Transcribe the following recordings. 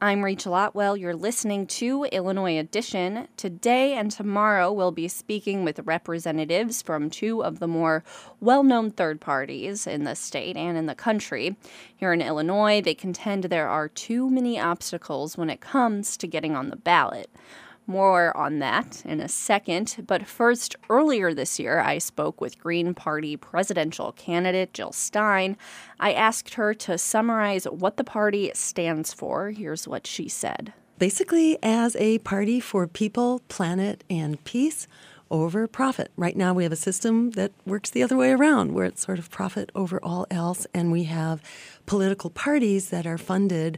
I'm Rachel Otwell. You're listening to Illinois Edition. Today and tomorrow, we'll be speaking with representatives from two of the more well-known third parties in the state and in the country. Here in Illinois, they contend there are too many obstacles when it comes to getting on the ballot. More on that in a second, but first, earlier this year, I spoke with Green Party presidential candidate Jill Stein. I asked her to summarize what the party stands for. Here's what she said. Basically, as a party for people, planet, and peace over profit. Right now, we have a system that works the other way around, where it's sort of profit over all else, and we have political parties that are funded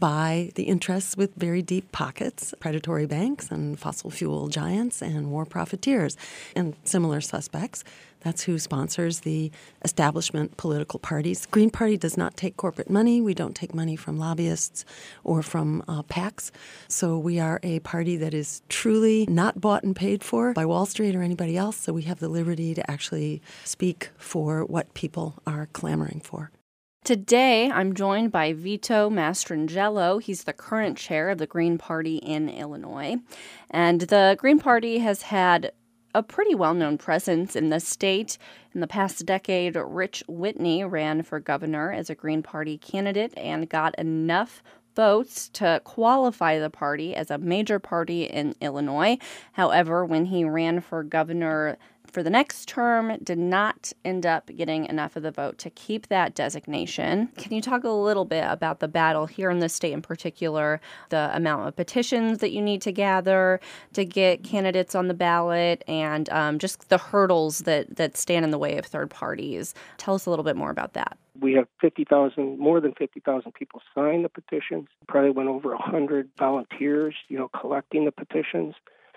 by the interests with very deep pockets, predatory banks and fossil fuel giants and war profiteers and similar suspects. That's who sponsors the establishment political parties. Green Party does not take corporate money. We don't take money from lobbyists or from PACs. So we are a party that is truly not bought and paid for by Wall Street or anybody else. So we have the liberty to actually speak for what people are clamoring for. Today, I'm joined by Vito Mastrangelo. He's the current chair of the Green Party in Illinois. And the Green Party has had a pretty well-known presence in the state. In the past decade, Rich Whitney ran for governor as a Green Party candidate and got enough votes to qualify the party as a major party in Illinois. However, when he ran for governor for the next term, did not end up getting enough of the vote to keep that designation. Can you talk a little bit about the battle here in the state in particular, the amount of petitions that you need to gather to get candidates on the ballot, and just the hurdles that stand in the way of third parties? Tell us a little bit more about that. We have more than 50,000 people sign the petitions. Probably went over 100 volunteers, collecting the petitions.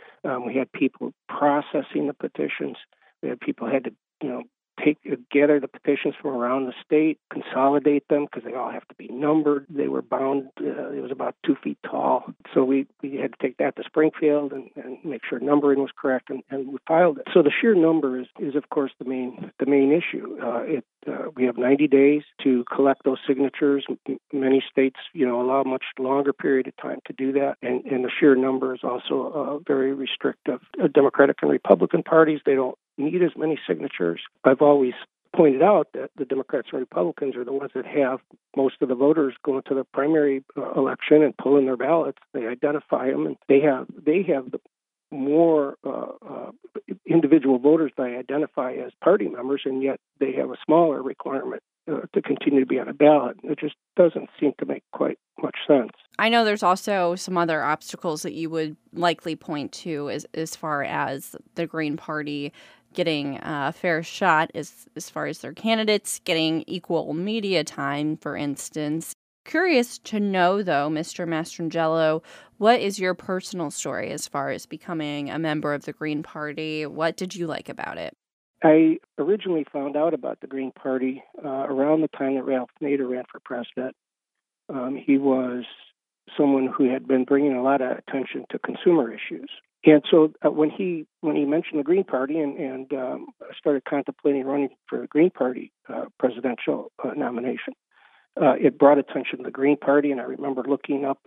We had people processing the petitions. We had people had to, gather the petitions from around the state, consolidate them because they all have to be numbered. They were bound. It was about 2 feet tall. So we had to take that to Springfield and make sure numbering was correct, and we filed it. So the sheer number is of course the main issue. We have 90 days to collect those signatures. Many states, allow a much longer period of time to do that. And the sheer number is also very restrictive. Democratic and Republican parties, they don't need as many signatures. I've always pointed out that the Democrats and Republicans are the ones that have most of the voters going to the primary election and pulling their ballots. They identify them, and they have the more individual voters they identify as party members, and yet they have a smaller requirement to continue to be on a ballot. It just doesn't seem to make quite much sense. I know there's also some other obstacles that you would likely point to as far as the Green Party getting a fair shot as far as their candidates getting equal media time, for instance. Curious to know, though, Mr. Mastrangelo, what is your personal story as far as becoming a member of the Green Party? What did you like about it? I originally found out about the Green Party around the time that Ralph Nader ran for president. He was someone who had been bringing a lot of attention to consumer issues. And so when he mentioned the Green Party and started contemplating running for the Green Party presidential nomination, it brought attention to the Green Party. And I remember looking up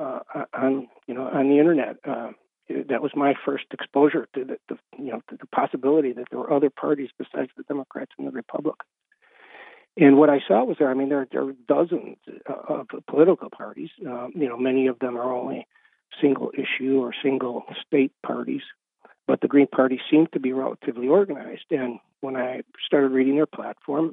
on the internet. That was my first exposure to the possibility that there were other parties besides the Democrats and the Republicans. And what I saw was there are dozens of political parties. Many of them are only single issue or single state parties, but the Green Party seemed to be relatively organized. And when I started reading their platform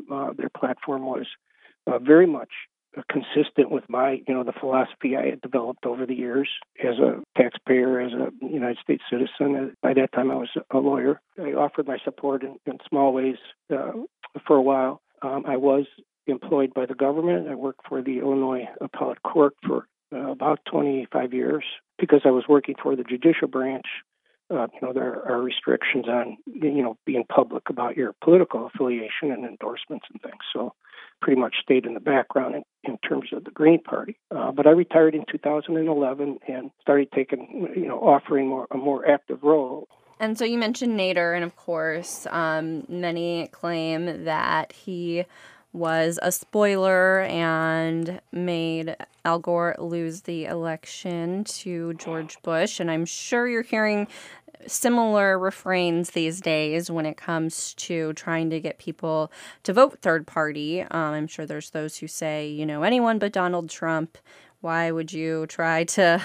was very much consistent with the philosophy I had developed over the years as a taxpayer, as a United States citizen. By that time, I was a lawyer. I offered my support in small ways for a while. I was employed by the government. I worked for the Illinois Appellate Court for about 25 years. Because I was working for the judicial branch, there are restrictions on, being public about your political affiliation and endorsements and things. So pretty much stayed in the background in terms of the Green Party. But I retired in 2011 and started offering a more active role. And so you mentioned Nader, and of course, many claim that he was a spoiler and made Al Gore lose the election to George Bush. And I'm sure you're hearing similar refrains these days when it comes to trying to get people to vote third party. I'm sure there's those who say, anyone but Donald Trump. Why would you try to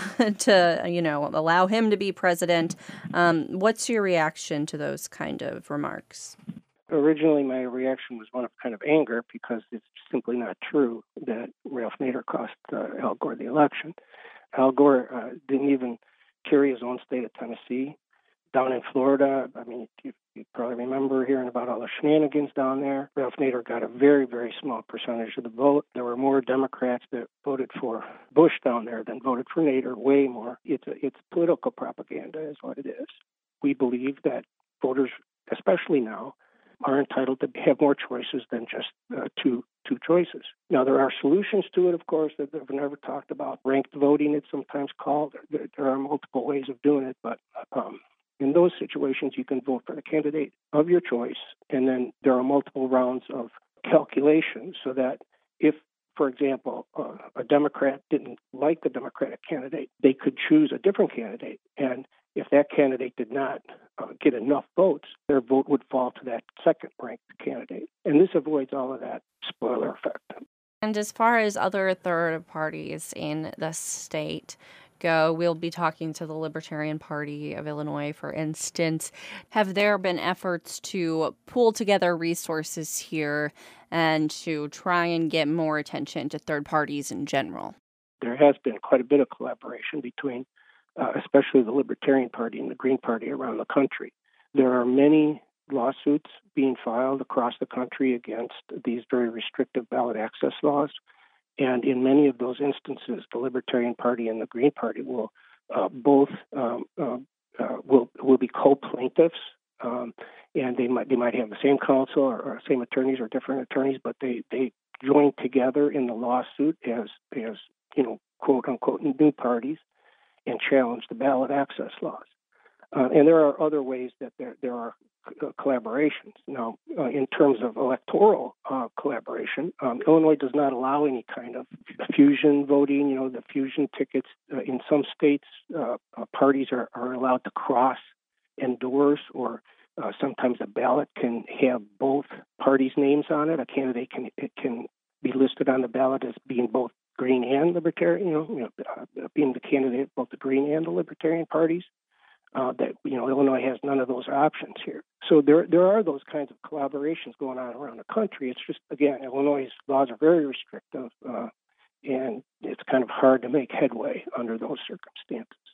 allow him to be president? What's your reaction to those kind of remarks? Originally, my reaction was one of kind of anger because it's simply not true that Ralph Nader cost Al Gore the election. Al Gore didn't even carry his own state of Tennessee. Down in Florida, you probably remember hearing about all the shenanigans down there. Ralph Nader got a very, very small percentage of the vote. There were more Democrats that voted for Bush down there than voted for Nader, way more. It's political propaganda is what it is. We believe that voters, especially now, are entitled to have more choices than just two choices. Now, there are solutions to it, of course, that have never talked about. Ranked voting, it's sometimes called. There are multiple ways of doing it, but in those situations, you can vote for the candidate of your choice, and then there are multiple rounds of calculation so that if, for example, a Democrat didn't like the Democratic candidate, they could choose a different candidate. And if that candidate did not get enough votes, their vote would fall to that second-ranked candidate. And this avoids all of that spoiler effect. And as far as other third parties in the state go, we'll be talking to the Libertarian Party of Illinois, for instance. Have there been efforts to pool together resources here and to try and get more attention to third parties in general? There has been quite a bit of collaboration between especially the Libertarian Party and the Green Party around the country. There are many lawsuits being filed across the country against these very restrictive ballot access laws. And in many of those instances, the Libertarian Party and the Green Party will both will be co-plaintiffs, and they might have the same counsel or same attorneys or different attorneys, but they join together in the lawsuit as quote unquote new parties and challenge the ballot access laws. And there are other ways that there are collaborations. Now, in terms of electoral collaboration, Illinois does not allow any kind of fusion voting. The fusion tickets in some states, parties are allowed to cross endorse, or sometimes a ballot can have both parties' names on it. A candidate can be listed on the ballot as being both Green and Libertarian, being the candidate of both the Green and the Libertarian parties. Illinois has none of those options here. So there are those kinds of collaborations going on around the country. It's just, again, Illinois' laws are very restrictive, and it's kind of hard to make headway under those circumstances.